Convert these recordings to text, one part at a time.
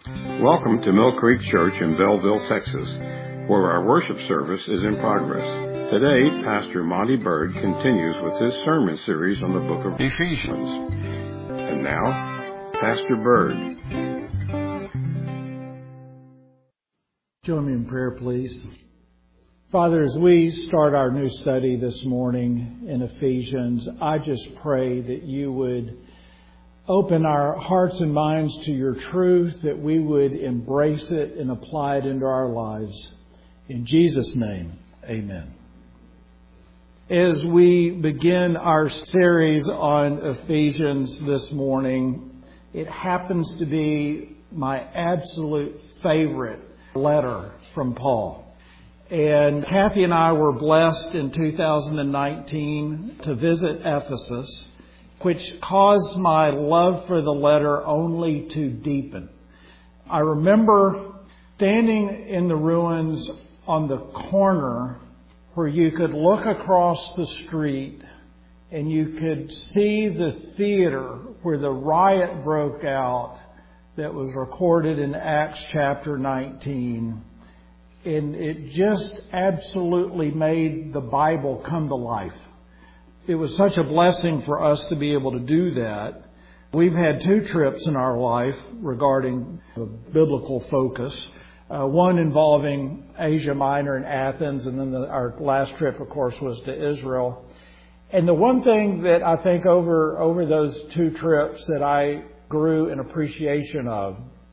Welcome to Mill Creek Church in Belleville, Texas, where our worship service is in progress. Today, Pastor Monty Bird continues with his sermon series on the book of Ephesians. And now, Pastor Bird. Join me in prayer, please. Father, as we start our new study this morning in Ephesians, I just pray that you would open our hearts and minds to your truth, that we would embrace it and apply it into our lives. In Jesus' name, amen. As we begin our series on Ephesians this morning, it happens to be my absolute favorite letter from Paul. And Kathy and I were blessed in 2019 to visit Ephesus, which caused my love for the letter only to deepen. I remember standing in the ruins on the corner where you could look across the street and you could see the theater where the riot broke out that was recorded in Acts chapter 19. And it just absolutely made the Bible come to life. It was such a blessing for us to be able to do that. We've had 2 trips in our life regarding the biblical focus. One involving Asia Minor and Athens, and then our last trip, of course, was to Israel. And the one thing that I think over those 2 trips that I grew an appreciation of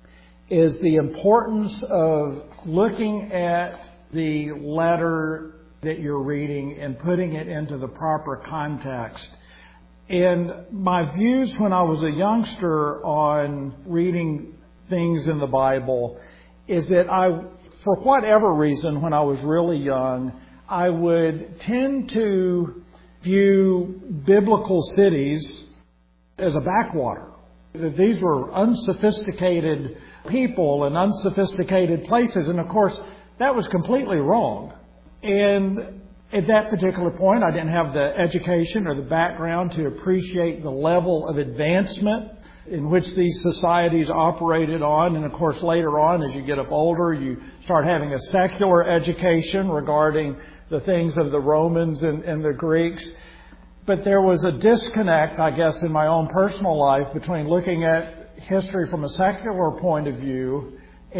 is the importance of looking at the letter that you're reading and putting it into the proper context. And my views when I was a youngster on reading things in the Bible is that for whatever reason, when I was really young, I would tend to view biblical cities as a backwater. That these were unsophisticated people and unsophisticated places. And of course, that was completely wrong. And at that particular point, I didn't have the education or the background to appreciate the level of advancement in which these societies operated on. And of course, later on, as you get up older, you start having a secular education regarding the things of the Romans and the Greeks. But there was a disconnect, I guess, in my own personal life between looking at history from a secular point of view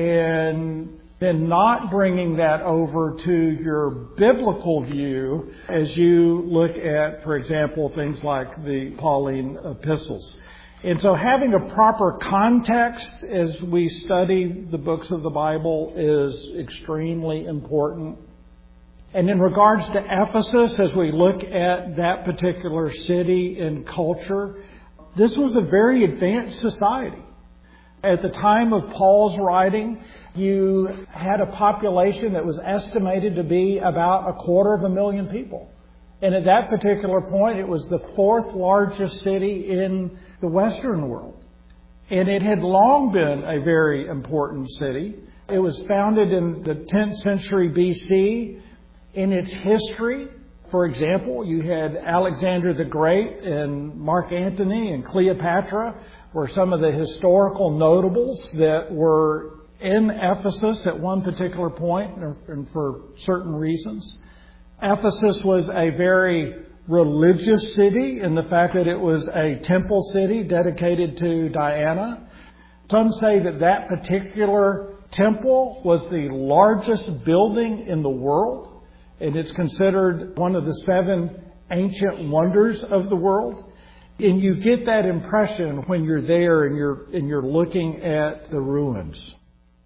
and then not bringing that over to your biblical view as you look at, for example, things like the Pauline epistles. And so having a proper context as we study the books of the Bible is extremely important. And in regards to Ephesus, as we look at that particular city and culture, this was a very advanced society. At the time of Paul's writing, you had a population that was estimated to be about 250,000 people. And at that particular point, it was the 4th largest city in the Western world. And it had long been a very important city. It was founded in the 10th century BC. In its history, for example, you had Alexander the Great and Mark Antony and Cleopatra were some of the historical notables that were in Ephesus at one particular point and for certain reasons. Ephesus was a very religious city in the fact that it was a temple city dedicated to Diana. Some say that that particular temple was the largest building in the world. And it's considered one of the 7 ancient wonders of the world. And you get that impression when you're there and you're looking at the ruins.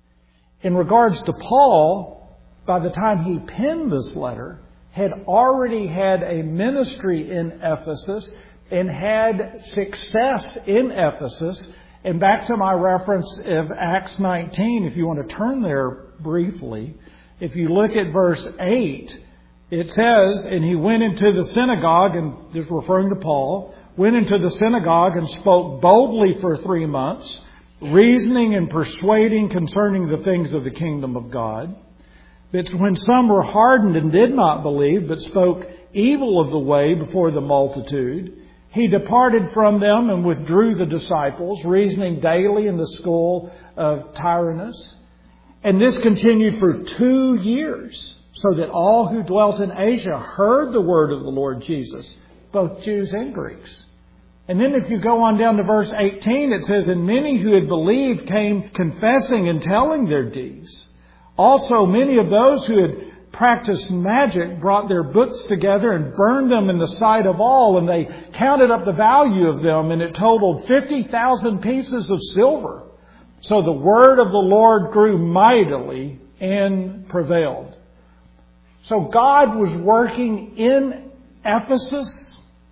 In regards to Paul, by the time he penned this letter, had already had a ministry in Ephesus and had success in Ephesus. And back to my reference of Acts 19, if you want to turn there briefly, if you look at verse 8, it says, and he went into the synagogue, and just referring to Paul, went into the synagogue and spoke boldly for 3 months, reasoning and persuading concerning the things of the kingdom of God. But when some were hardened and did not believe, but spoke evil of the way before the multitude, He departed from them and withdrew the disciples, reasoning daily in the school of Tyrannus. And this continued for 2 years, so that all who dwelt in Asia heard the word of the Lord Jesus, both Jews and Greeks. And then if you go on down to verse 18, it says, "And many who had believed came confessing and telling their deeds. Also many of those who had practiced magic brought their books together and burned them in the sight of all, and they counted up the value of them, and it totaled 50,000 pieces of silver. So the word of the Lord grew mightily and prevailed." So God was working in Ephesus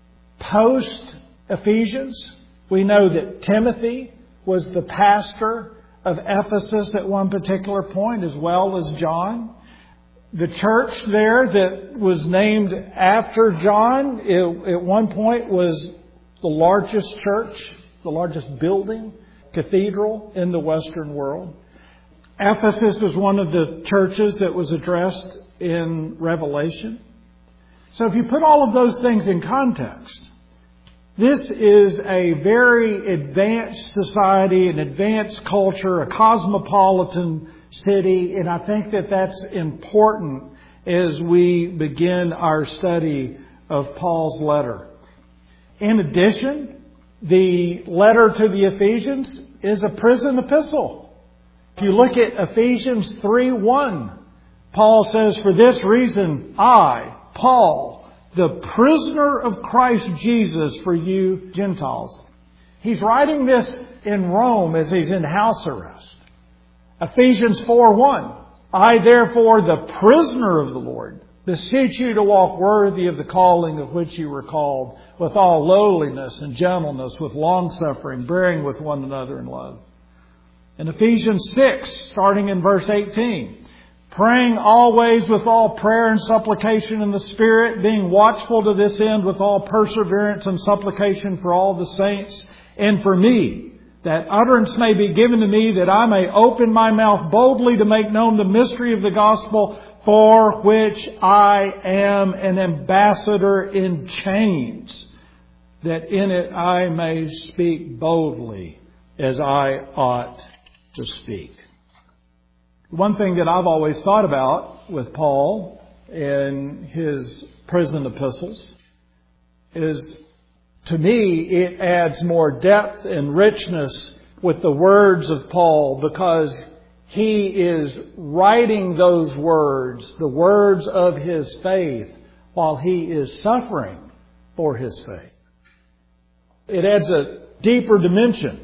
post-Ephesians. We know that Timothy was the pastor of Ephesus at one particular point, as well as John. The church there that was named after John at one point was the largest church, the largest building, cathedral in the Western world. Ephesus is one of the churches that was addressed in Revelation. So if you put all of those things in context, this is a very advanced society, an advanced culture, a cosmopolitan city, and I think that that's important as we begin our study of Paul's letter. In addition, the letter to the Ephesians is a prison epistle. If you look at Ephesians 3:1, Paul says, "For this reason, I, Paul, the prisoner of Christ Jesus for you Gentiles." He's writing this in Rome as he's in house arrest. Ephesians 4:1, "I therefore, the prisoner of the Lord, beseech you to walk worthy of the calling of which you were called, with all lowliness and gentleness, with long-suffering, bearing with one another in love." In Ephesians 6, starting in verse 18, "Praying always with all prayer and supplication in the Spirit, being watchful to this end with all perseverance and supplication for all the saints, and for me, that utterance may be given to me, that I may open my mouth boldly to make known the mystery of the gospel, for which I am an ambassador in chains, that in it I may speak boldly as I ought to speak." One thing that I've always thought about with Paul in his prison epistles is, to me, it adds more depth and richness with the words of Paul, because he is writing those words, the words of his faith, while he is suffering for his faith. It adds a deeper dimension.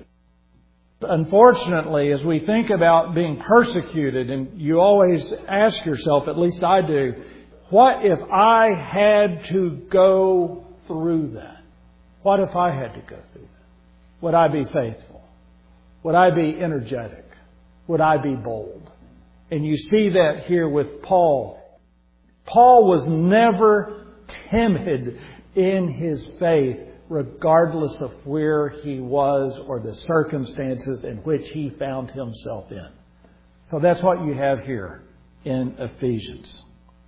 Unfortunately, as we think about being persecuted, and you always ask yourself, at least I do, what if I had to go through that? What if I had to go through that? Would I be faithful? Would I be energetic? Would I be bold? And you see that here with Paul. Paul was never timid in his faith, regardless of where he was or the circumstances in which he found himself in. So that's what you have here in Ephesians.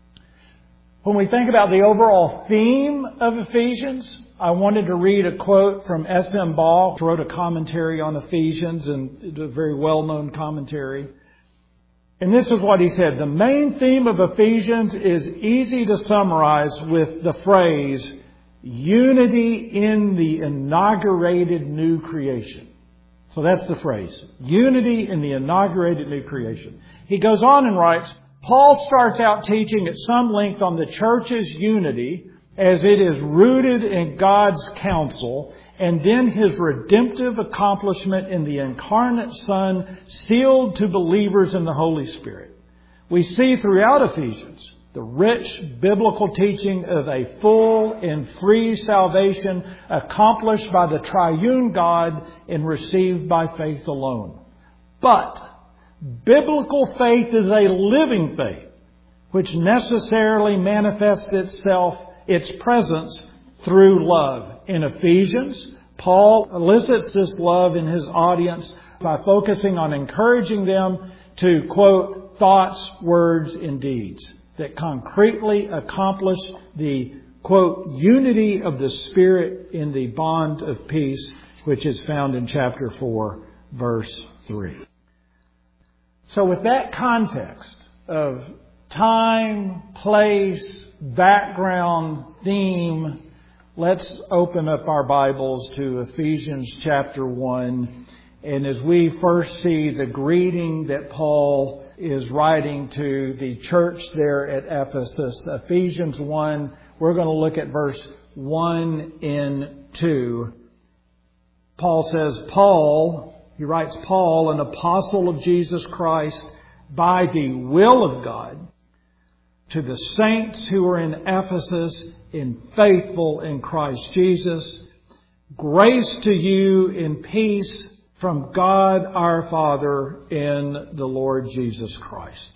When we think about the overall theme of Ephesians, I wanted to read a quote from S.M. Ball, who wrote a commentary on Ephesians, and it's a very well-known commentary. And this is what he said: "The main theme of Ephesians is easy to summarize with the phrase, unity in the inaugurated new creation." So that's the phrase, unity in the inaugurated new creation. He goes on and writes, "Paul starts out teaching at some length on the church's unity as it is rooted in God's counsel, and then his redemptive accomplishment in the incarnate Son, sealed to believers in the Holy Spirit. We see throughout Ephesians the rich biblical teaching of a full and free salvation accomplished by the triune God and received by faith alone. But biblical faith is a living faith, which necessarily manifests its presence through love. In Ephesians, Paul elicits this love in his audience by focusing on encouraging them to, quote, thoughts, words, and deeds that concretely accomplish the quote, unity of the Spirit in the bond of peace, which is found in chapter 4, verse 3. So with that context of time, place, background, theme, let's open up our Bibles to Ephesians chapter 1. And as we first see the greeting that Paul is writing to the church there at Ephesus, Ephesians 1, we're going to look at verse 1 and 2. Paul says, he writes, Paul, an apostle of Jesus Christ, by the will of God, to the saints who are in Ephesus and faithful in Christ Jesus, grace to you in peace from God our Father and the Lord Jesus Christ.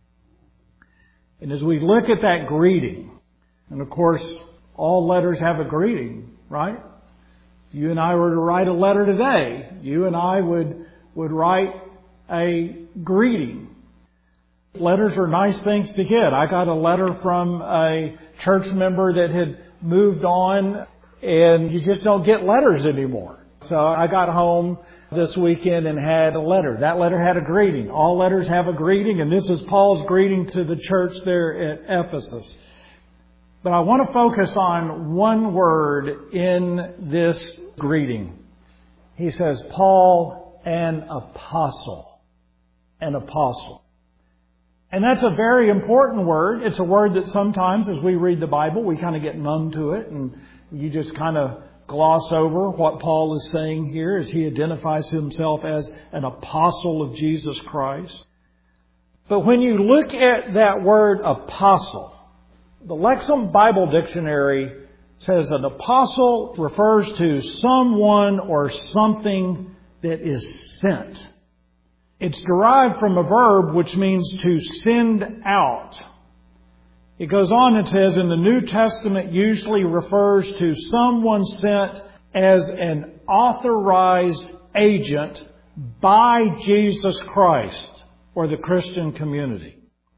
And as we look at that greeting, and of course, all letters have a greeting, right? If you and I were to write a letter today, you and I would write a greeting. Letters are nice things to get. I got a letter from a church member that had moved on, and you just don't get letters anymore. So I got home this weekend and had a letter. That letter had a greeting. All letters have a greeting, and this is Paul's greeting to the church there at Ephesus. But I want to focus on one word in this greeting. He says, Paul, an apostle. An apostle. And that's a very important word. It's a word that sometimes as we read the Bible, we kind of get numb to it, and you just kind of gloss over what Paul is saying here as he identifies himself as an apostle of Jesus Christ. But when you look at that word apostle, the Lexham Bible Dictionary says an apostle refers to someone or something that is sent. It's derived from a verb which means to send out. It goes on and says in the New Testament usually refers to someone sent as an authorized agent by Jesus Christ or the Christian community.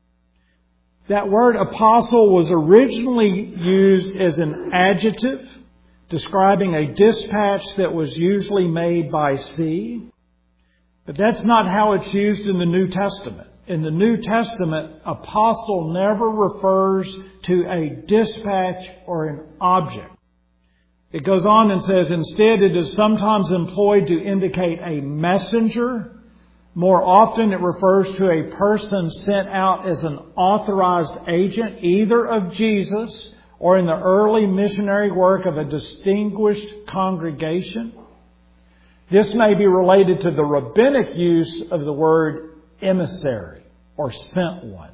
That word apostle was originally used as an adjective describing a dispatch that was usually made by sea. But that's not how it's used in the New Testament. In the New Testament, apostle never refers to a dispatch or an object. It goes on and says, instead it is sometimes employed to indicate a messenger. More often it refers to a person sent out as an authorized agent, either of Jesus or in the early missionary work of a distinguished congregation. This may be related to the rabbinic use of the word emissary or sent one.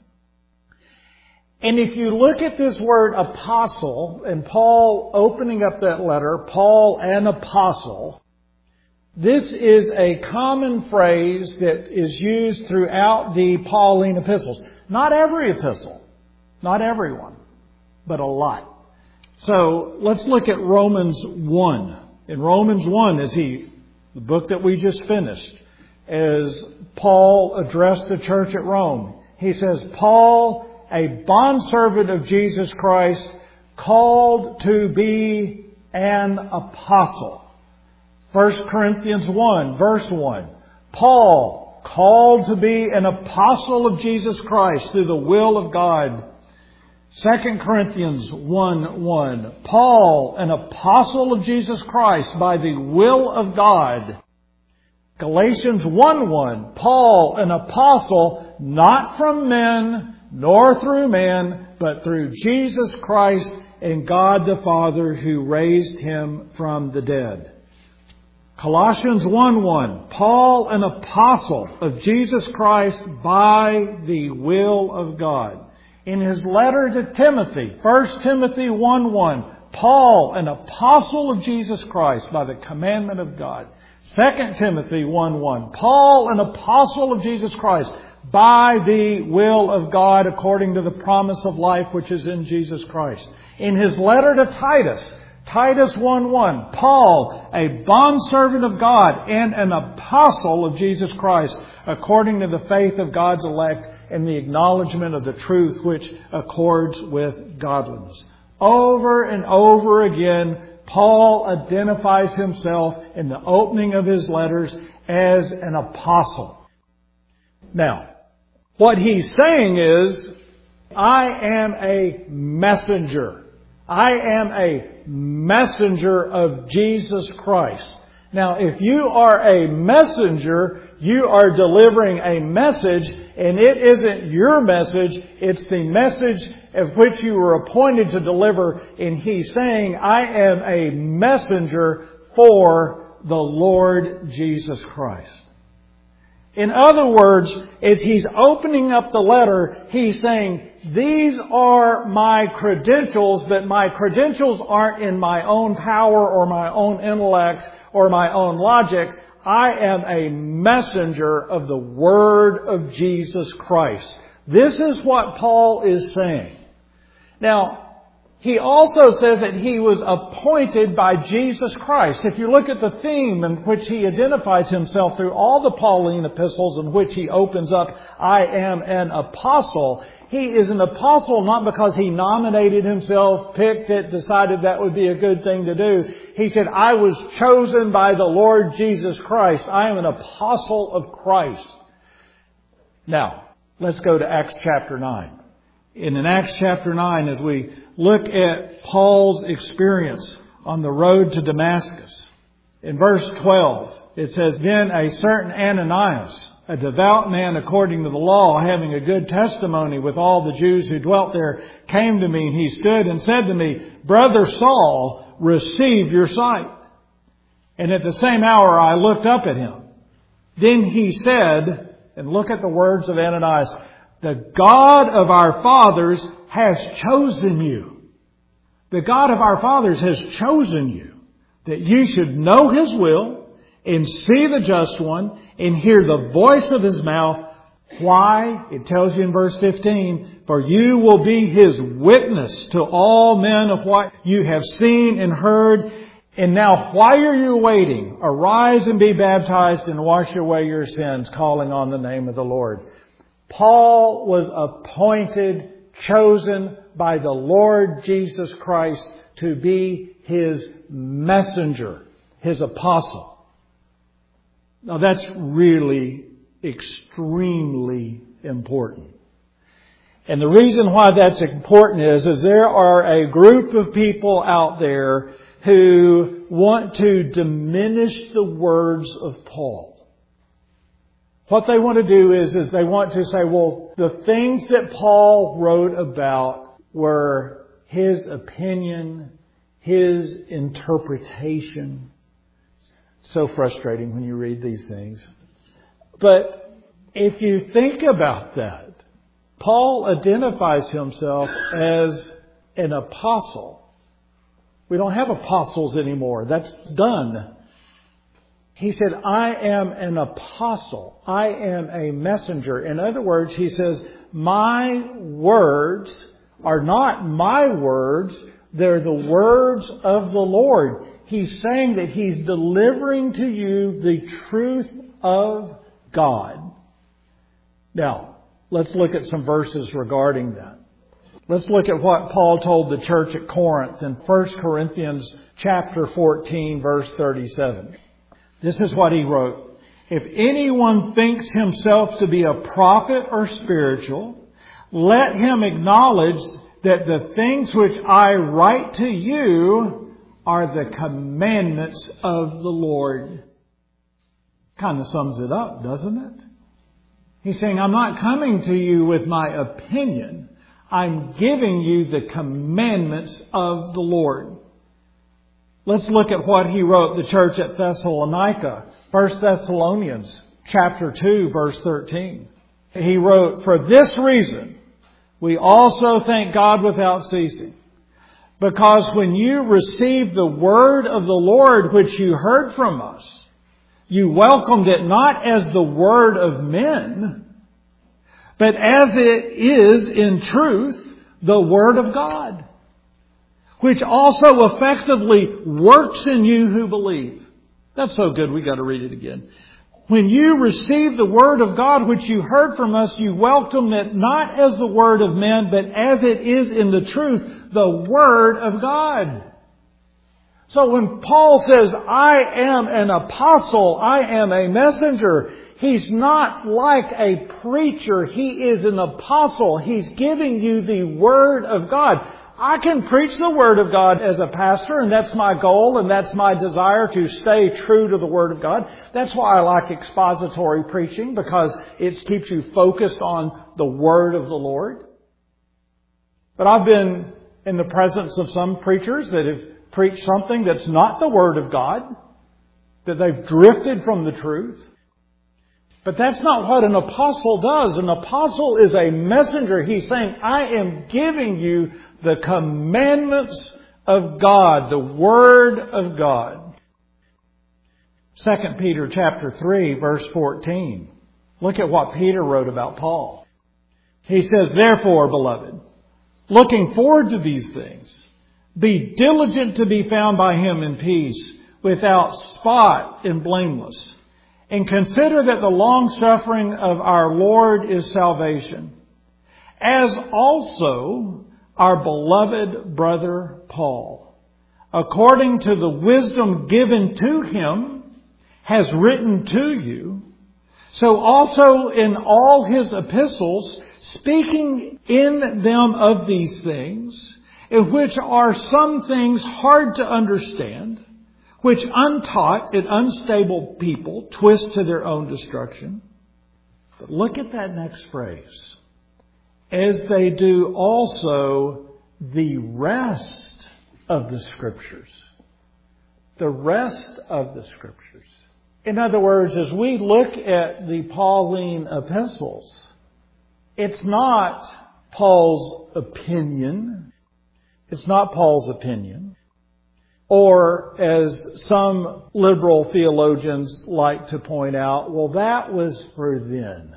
And if you look at this word apostle, and Paul opening up that letter, Paul an apostle, this is a common phrase that is used throughout the Pauline epistles. Not every epistle, not every one, but a lot. So let's look at Romans 1. In Romans 1, the book that we just finished, as Paul addressed the church at Rome, he says, Paul, a bondservant of Jesus Christ, called to be an apostle. 1 Corinthians 1, verse 1. Paul, called to be an apostle of Jesus Christ through the will of God. 2 Corinthians 1:1. Paul, an apostle of Jesus Christ by the will of God. Galatians 1:1. Paul, an apostle, not from men, nor through man, but through Jesus Christ and God the Father who raised Him from the dead. Colossians 1:1. Paul, an apostle of Jesus Christ by the will of God. In his letter to Timothy, 1 Timothy 1:1, Paul, an apostle of Jesus Christ by the commandment of God. 2 Timothy 1:1, Paul, an apostle of Jesus Christ by the will of God according to the promise of life which is in Jesus Christ. In his letter to Titus, Titus 1:1, Paul, a bondservant of God and an apostle of Jesus Christ according to the faith of God's elect and the acknowledgement of the truth which accords with godliness. Over and over again, Paul identifies himself in the opening of his letters as an apostle. Now, what he's saying is, I am a messenger. I am a messenger of Jesus Christ. Now, if you are a messenger, you are delivering a message, and it isn't your message, it's the message of which you were appointed to deliver. And he's saying, I am a messenger for the Lord Jesus Christ. In other words, as he's opening up the letter, he's saying, these are my credentials, but my credentials aren't in my own power or my own intellect or my own logic. I am a messenger of the Word of Jesus Christ. This is what Paul is saying. Now, he also says that he was appointed by Jesus Christ. If you look at the theme in which he identifies himself through all the Pauline epistles in which he opens up, I am an apostle. He is an apostle not because he nominated himself, picked it, decided that would be a good thing to do. He said, I was chosen by the Lord Jesus Christ. I am an apostle of Christ. Now, let's go to Acts chapter 9. In Acts chapter 9, as we look at Paul's experience on the road to Damascus, in verse 12, it says, Then a certain Ananias, a devout man according to the law, having a good testimony with all the Jews who dwelt there, came to me, and he stood and said to me, Brother Saul, receive your sight. And at the same hour I looked up at him. Then he said, and look at the words of Ananias, the God of our fathers has chosen you. The God of our fathers has chosen you, that you should know His will and see the just one and hear the voice of His mouth. Why? It tells you in verse 15, for you will be His witness to all men of what you have seen and heard. And now, why are you waiting? Arise and be baptized and wash away your sins, calling on the name of the Lord. Paul was appointed, chosen by the Lord Jesus Christ to be His messenger, His apostle. Now that's really extremely important. And the reason why that's important is there are a group of people out there who want to diminish the words of Paul. What they want to do is they want to say, well, the things that Paul wrote about were his opinion, his interpretation. So frustrating when you read these things. But if you think about that, Paul identifies himself as an apostle. We don't have apostles anymore. That's done. He said, I am an apostle. I am a messenger. In other words, he says, my words are not my words. They're the words of the Lord. He's saying that He's delivering to you the truth of God. Now, let's look at some verses regarding that. Let's look at what Paul told the church at Corinth in 1 Corinthians chapter 14, verse 37. This is what he wrote. If anyone thinks himself to be a prophet or spiritual, let him acknowledge that the things which I write to you are the commandments of the Lord. Kind of sums it up, doesn't it? He's saying, I'm not coming to you with my opinion. I'm giving you the commandments of the Lord. Let's look at what he wrote the church at Thessalonica. 1 Thessalonians chapter 2, verse 13. He wrote, for this reason, we also thank God without ceasing. Because when you received the word of the Lord which you heard from us, you welcomed it not as the word of men, but as it is in truth the word of God, which also effectively works in you who believe. That's so good, we got to read it again. When you received the Word of God which you heard from us, you welcomed it not as the word of men, but as it is in the truth, the Word of God. So when Paul says, I am an apostle, I am a messenger, he's not like a preacher. He is an apostle. He's giving you the Word of God. I can preach the Word of God as a pastor, and that's my goal, and that's my desire to stay true to the Word of God. That's why I like expository preaching, because it keeps you focused on the Word of the Lord. But I've been in the presence of some preachers that have preached something that's not the Word of God, that they've drifted from the truth. But that's not what an apostle does. An apostle is a messenger. He's saying, I am giving you the commandments of God, the Word of God. 2 Peter chapter 3, verse 14. Look at what Peter wrote about Paul. He says, therefore, beloved, looking forward to these things, be diligent to be found by Him in peace, without spot and blameless. And consider that the long suffering of our Lord is salvation, as also our beloved brother Paul, according to the wisdom given to him, has written to you. So also in all his epistles, speaking in them of these things, in which are some things hard to understand, which untaught and unstable people twist to their own destruction. But look at that next phrase. As they do also the rest of the Scriptures. The rest of the Scriptures. In other words, as we look at the Pauline epistles, it's not Paul's opinion. It's not Paul's opinion. Or, as some liberal theologians like to point out, well, that was for then.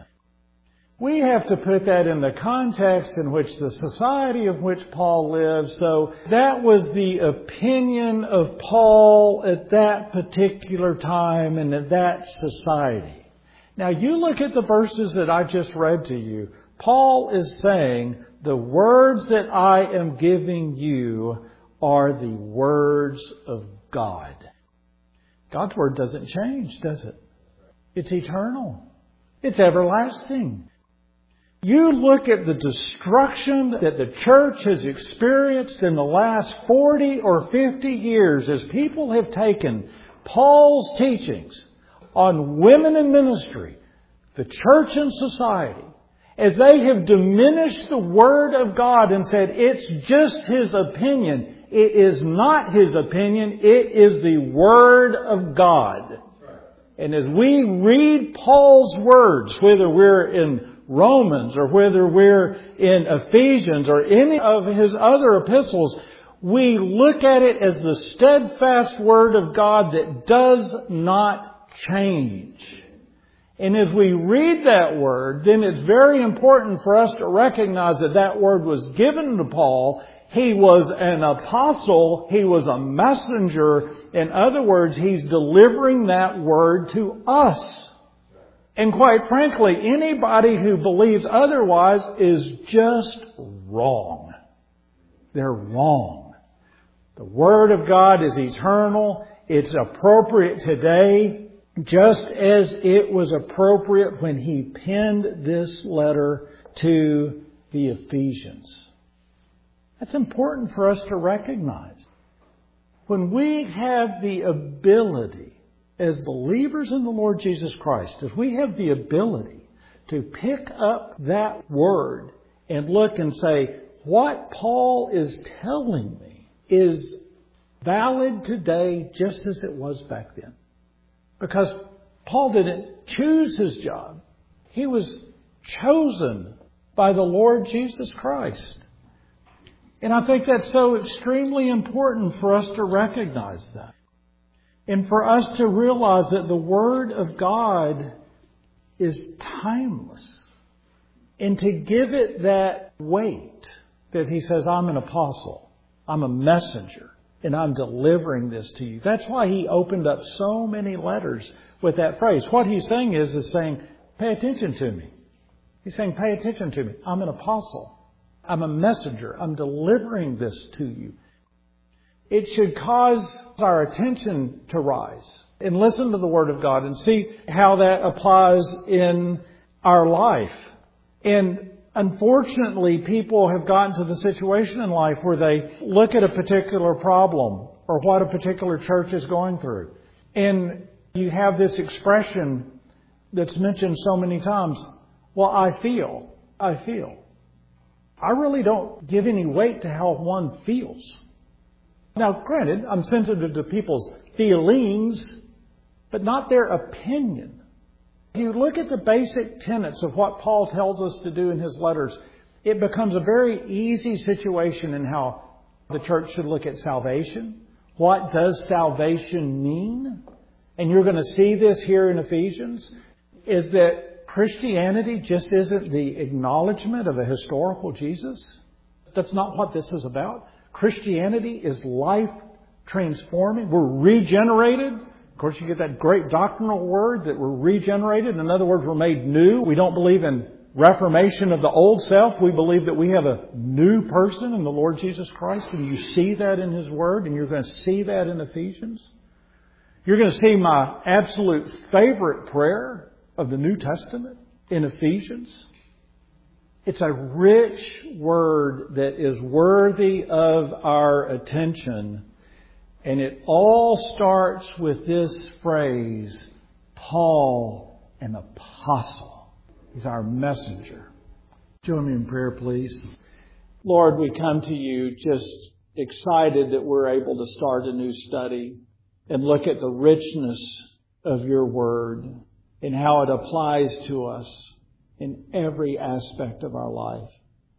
We have to put that in the context in which the society of which Paul lived. So that was the opinion of Paul at that particular time and at that society. Now you look at the verses that I just read to you. Paul is saying, the words that I am giving you are the words of God. God's Word doesn't change, does it? It's eternal. It's everlasting. You look at the destruction that the church has experienced in the last 40 or 50 years as people have taken Paul's teachings on women in ministry, the church and society, as they have diminished the Word of God and said it's just his opinion. It is not his opinion. It is the Word of God. And as we read Paul's words, whether we're in Romans or whether we're in Ephesians or any of his other epistles, we look at it as the steadfast Word of God that does not change. And as we read that Word, then it's very important for us to recognize that that Word was given to Paul. He was an apostle. He was a messenger. In other words, he's delivering that Word to us. And quite frankly, anybody who believes otherwise is just wrong. They're wrong. The Word of God is eternal. It's appropriate today, just as it was appropriate when he penned this letter to the Ephesians. That's important for us to recognize. When we have the ability, as believers in the Lord Jesus Christ, if we have the ability to pick up that Word and look and say, what Paul is telling me is valid today just as it was back then. Because Paul didn't choose his job. He was chosen by the Lord Jesus Christ. And I think that's so extremely important for us to recognize that. And for us to realize that the Word of God is timeless. And to give it that weight that he says, I'm an apostle. I'm a messenger. and I'm delivering this to you. That's why he opened up so many letters with that phrase. What he's saying is saying, pay attention to me. He's saying, pay attention to me. I'm an apostle. I'm a messenger. I'm delivering this to you. It should cause our attention to rise and listen to the Word of God and see how that applies in our life. And unfortunately, people have gotten to the situation in life where they look at a particular problem or what a particular church is going through. And you have this expression that's mentioned so many times, well, I feel. I really don't give any weight to how one feels. Now, granted, I'm sensitive to people's feelings, but not their opinion. If you look at the basic tenets of what Paul tells us to do in his letters, it becomes a very easy situation in how the church should look at salvation. What does salvation mean? And you're going to see this here in Ephesians, is that Christianity just isn't the acknowledgement of a historical Jesus. That's not what this is about. Christianity is life transforming. We're regenerated. Of course, you get that great doctrinal word that we're regenerated. In other words, we're made new. We don't believe in reformation of the old self. We believe that we have a new person in the Lord Jesus Christ. And you see that in His Word. And you're going to see that in Ephesians. You're going to see my absolute favorite prayer of the New Testament in Ephesians. It's a rich word that is worthy of our attention. And it all starts with this phrase, Paul, an apostle. He's our messenger. Join me in prayer, please. Lord, we come to you just excited that we're able to start a new study and look at the richness of your word and how it applies to us in every aspect of our life.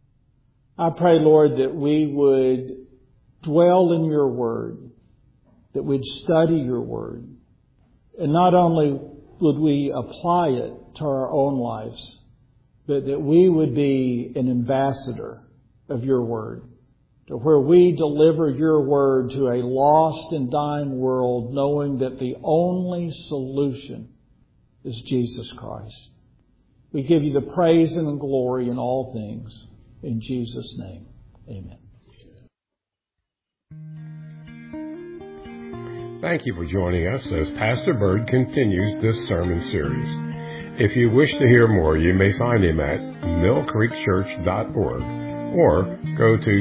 I pray, Lord, that we would dwell in your word, that we'd study your word. And not only would we apply it to our own lives, but that we would be an ambassador of your word, to where we deliver your word to a lost and dying world, knowing that the only solution is Jesus Christ. We give you the praise and the glory in all things. In Jesus' name, amen. Thank you for joining us as Pastor Bird continues this sermon series. If you wish to hear more, you may find him at millcreekchurch.org or go to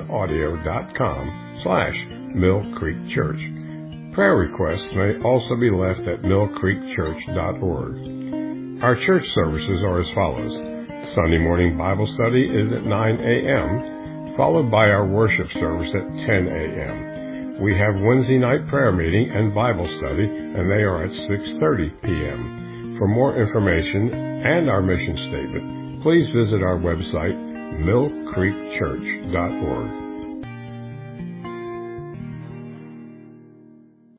sermonaudio.com/millcreekchurch. Prayer requests may also be left at millcreekchurch.org. Our church services are as follows. Sunday morning Bible study is at 9 a.m., followed by our worship service at 10 a.m. We have Wednesday night prayer meeting and Bible study, and they are at 6:30 p.m. For more information and our mission statement, please visit our website, millcreekchurch.org.